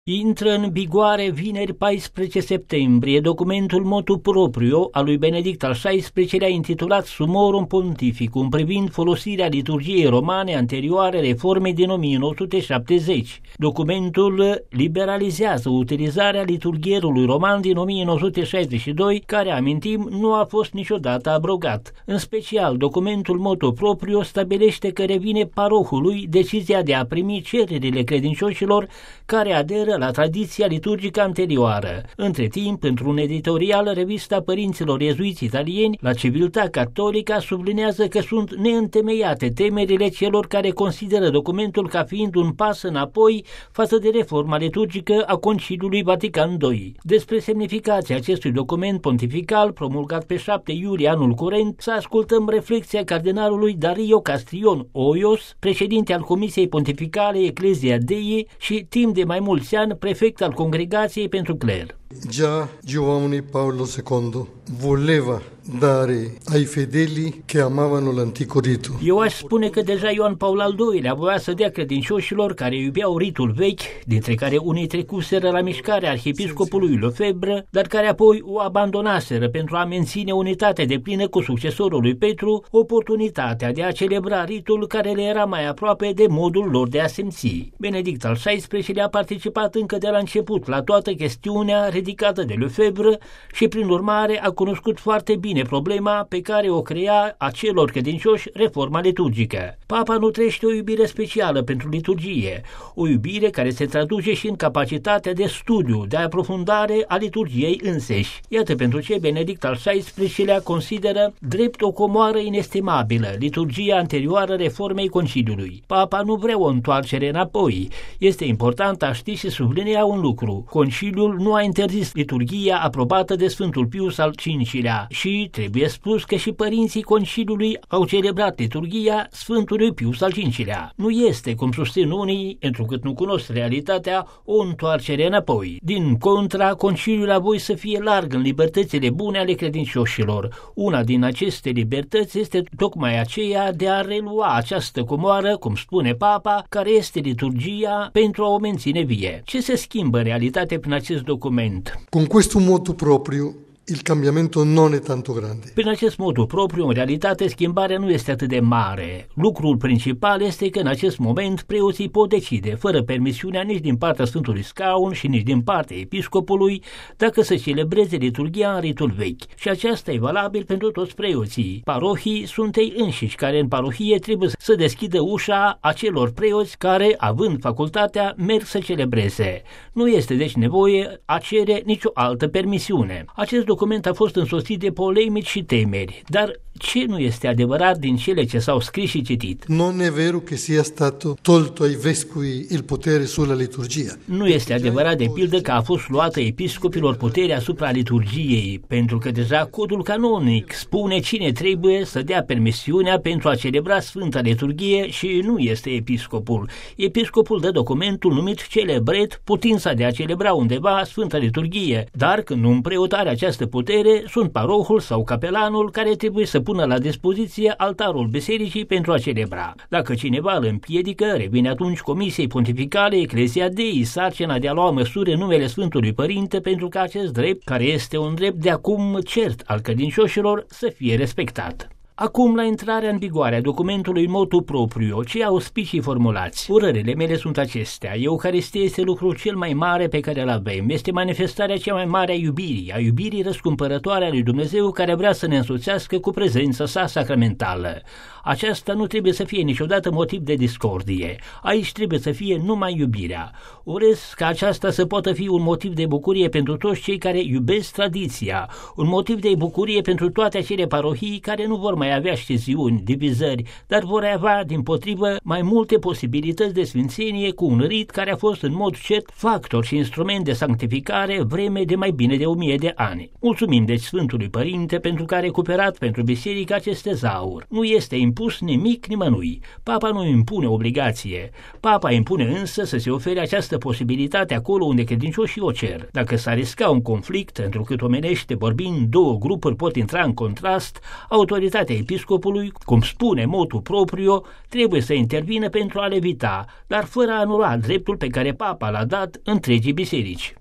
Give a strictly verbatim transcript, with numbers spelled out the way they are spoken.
Intră în vigoare vineri paisprezece septembrie documentul motu proprio al lui Benedict al șaisprezecelea intitulat Summorum Pontificum privind folosirea liturgiei romane anterioare reformei din o mie nouă sute șaptezeci. Documentul liberalizează utilizarea liturghierului roman din o mie nouă sute șaizeci și doi, care, amintim, nu a fost niciodată abrogat. În special, documentul motu proprio stabilește că revine parohului decizia de a primi cererile credincioșilor care aderă la tradiția liturgică anterioară. Între timp, într-un editorial, revista părinților iezuiți italieni, La Civiltà Cattolica sublinează că sunt neîntemeiate temerile celor care consideră documentul ca fiind un pas înapoi față de reforma liturgică a Conciliului Vatican doi. Despre semnificația acestui document pontifical, promulgat pe șapte iulie anul curent, să ascultăm reflexia cardinalului Dario Castrion Hoyos, președinte al Comisiei Pontificale Ecclesia Dei și timp de mai mulți ani prefect al Congregației pentru Cler. Già Giovanni Paolo secondo voleva dare ai fedeli che amavano l'antico rito. Eu aș spune că deja Ioan Paul al doilea voia să dea credincioșilor care iubeau ritul vechi, dintre care unii trecuseră la mișcarea arhiepiscopului Lefebvre, dar care apoi o abandonaseră pentru a menține unitatea deplină cu succesorul lui Petru, oportunitatea de a celebra ritul care le era mai aproape de modul lor de a simți. Benedict al șaisprezecelea a participat încă de la început la toată chestiunea ridicată de Lefebvre și prin urmare a cunoscut foarte bine problema pe care o crea acelor credincioși reforma liturgică. Papa nu trăiește o iubire specială pentru liturgie, o iubire care se traduce și în capacitatea de studiu, de aprofundare a liturgiei înseși. Iată pentru ce Benedict al șaisprezecelea consideră drept o comoară inestimabilă liturgia anterioară reformei Conciliului. Papa nu vrea o întoarcere înapoi. Este important a ști și sublinea un lucru: Conciliul nu a interzis liturgia aprobată de Sfântul Pius al cincilea și trebuie spus că și părinții Conciliului au celebrat liturgia Sfântului Pius al cincilea. Nu este, cum susțin unii, întrucât nu cunosc realitatea, o întoarcere înapoi. Din contra, Conciliul a voit să fie larg în libertățile bune ale credincioșilor. Una din aceste libertăți este tocmai aceea de a relua această comoară, cum spune Papa, care este liturgia, pentru a o menține vie. Ce se schimbă în realitate prin acest document? Con questo motu proprio il cambiamento non è tanto grande. Prin acest motu propriu, în realitate, schimbarea nu este atât de mare. Lucrul principal este că în acest moment preoții pot decide, fără permisiunea nici din partea Sfântului Scaun și nici din partea episcopului, dacă să celebreze liturgia în ritul vechi. Și aceasta e valabil pentru toți preoții. Parohii sunt ei înșiși care în parohie trebuie să deschidă ușa acelor preoți care, având facultatea, merg să celebreze. Nu este deci nevoie a cere nicio altă permisiune. Acest document a fost însoțit de polemici și temeri, dar ce nu este adevărat din cele ce s-au scris și citit? Non è vero che sia stato tolto ai vescovi il potere sulla liturgia. Nu este adevărat, de pildă, că a fost luată episcopilor puterea asupra liturgiei, pentru că deja codul canonic spune cine trebuie să dea permisiunea pentru a celebra Sfânta Liturghie și nu este episcopul. Episcopul dă documentul numit celebret, putința de a celebra undeva Sfânta Liturghie, dar când un preot are această putere, sunt parohul sau capelanul care trebuie să pună la dispoziție altarul bisericii pentru a celebra. Dacă cineva îl împiedică, revine atunci Comisiei Pontificale Ecclesia Dei sarcina de a lua măsuri în numele Sfântului Părinte pentru ca acest drept, care este un drept de acum cert al credincioșilor, să fie respectat. Acum, la intrarea în vigoare a documentului motu proprio, ce auspicii formulați? Urările mele sunt acestea. Eucaristia este lucrul cel mai mare pe care îl avem. Este manifestarea cea mai mare a iubirii, a iubirii răscumpărătoare a lui Dumnezeu, care vrea să ne însoțească cu prezența sa sacramentală. Aceasta nu trebuie să fie niciodată motiv de discordie. Aici trebuie să fie numai iubirea. Urez ca aceasta să poată fi un motiv de bucurie pentru toți cei care iubesc tradiția, un motiv de bucurie pentru toate acele parohii care nu vor mai avea sciziuni, divizări, dar vor avea, dimpotrivă, mai multe posibilități de sfințenie cu un rit care a fost în mod cert factor și instrument de sanctificare vreme de mai bine de o mie de ani. Mulțumim deci Sfântului Părinte pentru că a recuperat pentru biserică acest tezaur. Nu este impus nimic nimănui. Papa nu impune obligație. Papa impune însă să se ofere această posibilitate acolo unde credincioșii o cer. Dacă s-ar risca un conflict, întrucât omenește vorbind, două grupuri pot intra în contrast, autoritatea episcopului, cum spune motu proprio, trebuie să intervină pentru a-l evita, dar fără a anula dreptul pe care papa l-a dat întregii biserici.